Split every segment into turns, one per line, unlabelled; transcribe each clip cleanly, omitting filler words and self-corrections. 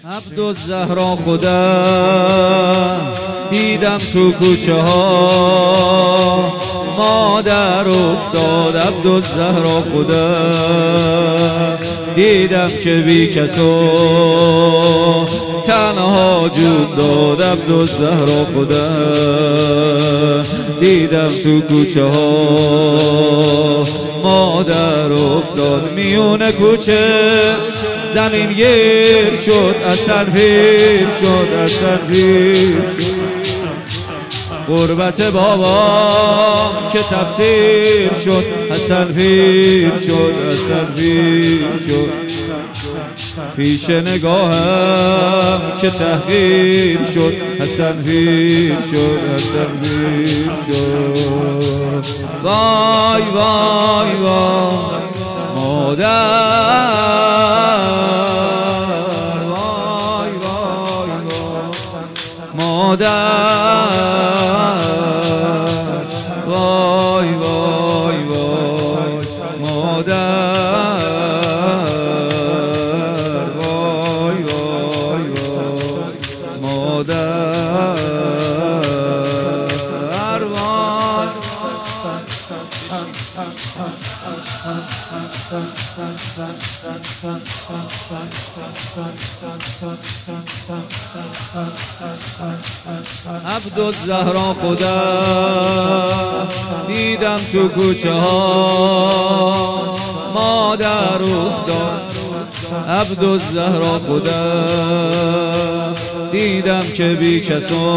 عبدالزهرا خودم دیدم تو کوچه ها، مادر افتاد. عبدالزهرا خودم دیدم که بی کسو تنها جون داد. عبدالزهرا خودم دیدم تو کوچه ها، مادر افتاد. میونه کوچه زمین گیر شد، اصلا پیر شد، اصلا پیر شد. غربت بابام که تفسیر شد، حسن پیر شد، حسن پیر شد. پیش نگاهم که تحقیر شد، حسن پیر شد، حسن پیر شد. وای وای وای مادر، وای وای وای مادر، وای وای وای مادر، وای وای وای مادر. عبدالزهرا خودم دیدم تو کوچه ها، مادر افتاد. عبدالزهرا خودم دیدم که بی کسو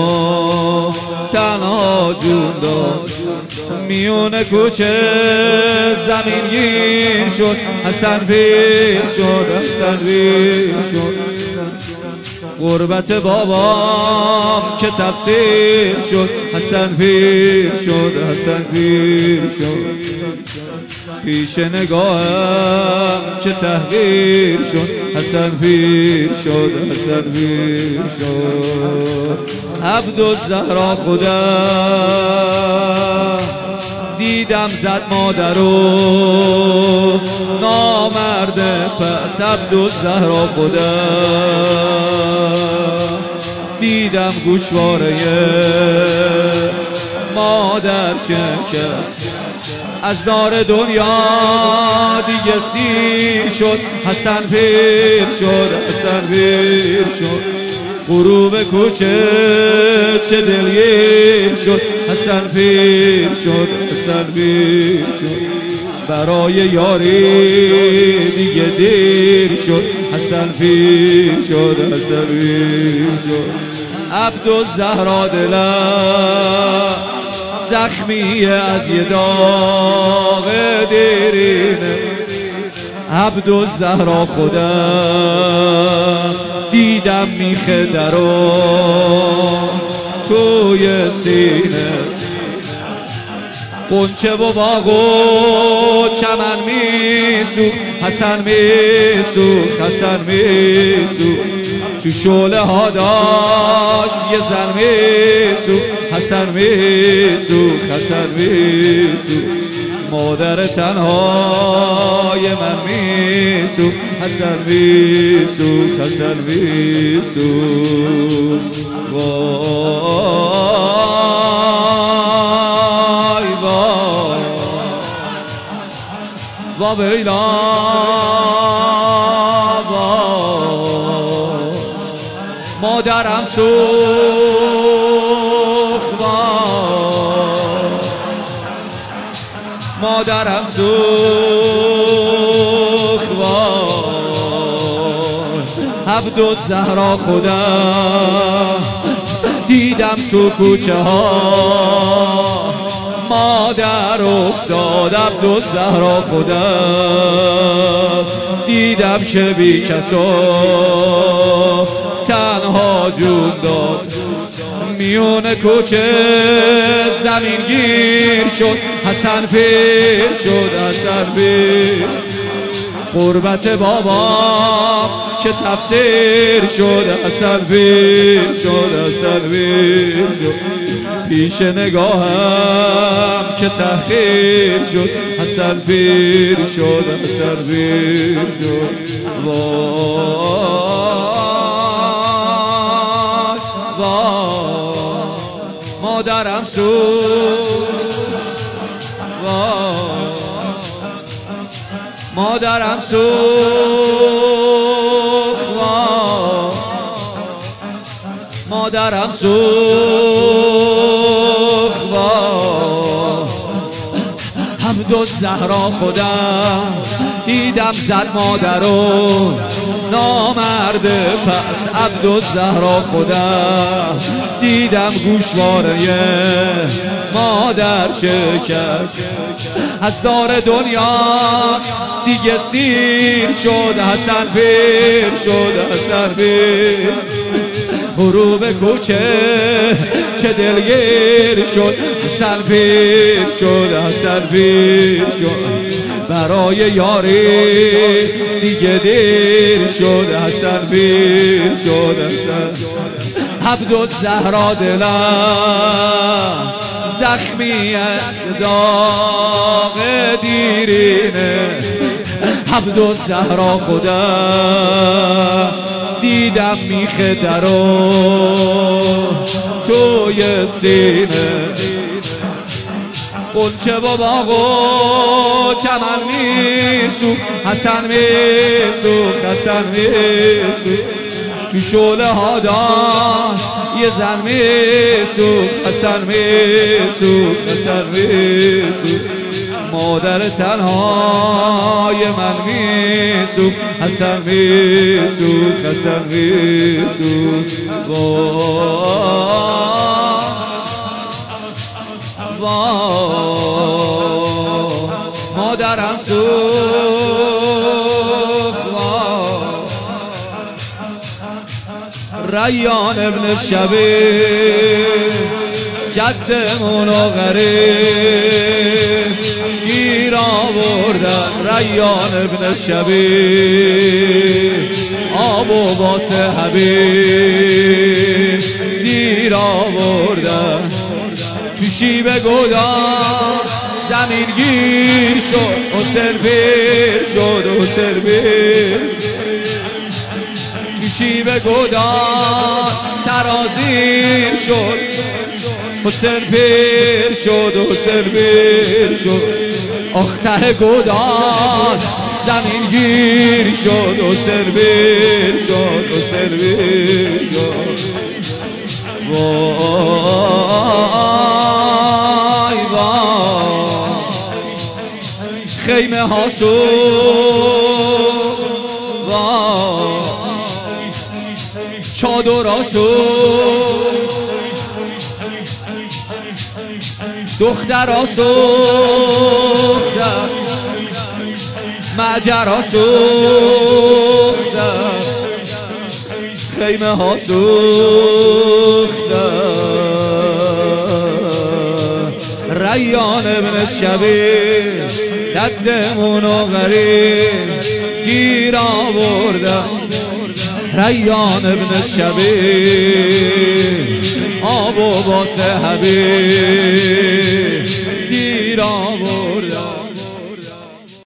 تنها جون داد. میونه کوچه زمین گیر شد، حسن پیر شد، حسن پیر شد. غربت بابام که تفسیر شد، حسن پیر شد، حسن پیر شد. پیش نگاهم که تحقیر شد، حسن پیر شد، حسن پیر شد. عبدالزهرا خودم دیدم زد مادرو نامرده پس. عبدالزهرا خودم دیدم گوشواره مادر شکست. از دار دنیا دیگه سیر شد، حسن پیر شد، حسن پیر شد. غروب کوچه چه دلگیر شد، حسن پیر شد، حسن پیر شد. برای یاری دیگه دیر شد، حسن پیر شد، حسن پیر شد. عبدالزهرا دلم زخمیه از یه داغ دیرینه. عبدالزهرا خودم دیدم میخه درو توی سینه. قنچه و باغ و چمن میسوخت، حسن میسوخت، حسن میسوخت. تو شعله ها داشت یه زن میسوخت، حسن میسوخت، حسن میسوخت. مادر تنهای من میسوخت، حسن میسوخت، حسن میسوخت. وای وای وابیلا، وای مادرم سوخت، مادرم سوخت. عبدالزهرا خودم دیدم تو کوچه ها، مادر افتاد. عبدالزهرا خودم دیدم که بی کسو تنها جون داد. میونه کوچه زمین گیر شد، حسن پیر شد، حسن پیر. غربت بابام که تفسیر شد، حسن پیر شد، حسن پیر شد. پیش نگاهم که تحقیر شد، حسن پیر شد، حسن پیر شد. وای مادرم سوخت، مادرم سوخت، مادرم سوخت. عبدالزهرا خودم دیدم زد مادرو نامرده، پس عبدالزهرا خودم دیدم گوشواره مادر شکست. از دار دنیا دیگه سیر شد، حسن پیر شد، حسن پیر. غروب کوچه چه دلگیر شد، حسن پیر شد، حسن پیر شد. برای یاری دیگه دیر شد، حسن پیر شد، حسن. عبدالزهرا دلم زخمی داغ دیرینه، عبدالزهرا خودم دیدم میخه درو توی سینه. قنچه و باغ و چمن میسوخت، حسن میسوخت، حسن میسوخت. تو شعله ها داشت یه زن میسوخت، حسن میسوخت، حسن میسوخت. مادر تنهای من میسوخت، حسن میسوخت، حسن میسوخت. مادرم سوخت. ریان ابن شبیر جدمون و غریب گیر آوردن، ریان ابن شبیر آب و باسه حبیب دیر آوردن. تو شیب گودان زمین گیر شد، حسین پیر شد، حسین پیر. تو شیب گودان سرازیر شد، حسین پیر شد، حسین پیر شد. آخته گودان زمین گیر شد، حسین پیر شد، حسین پیر شد. وای وای خیمه ها سوخت، وای چادرها سوخت، دخترها سوختن، معجرها سوختن، خیمه ها سوختن. ریان ابن شبیر ددمون و غریب گیر آوردن، ریان ابن شبیر آب و باسه حبیب گیر آوردن.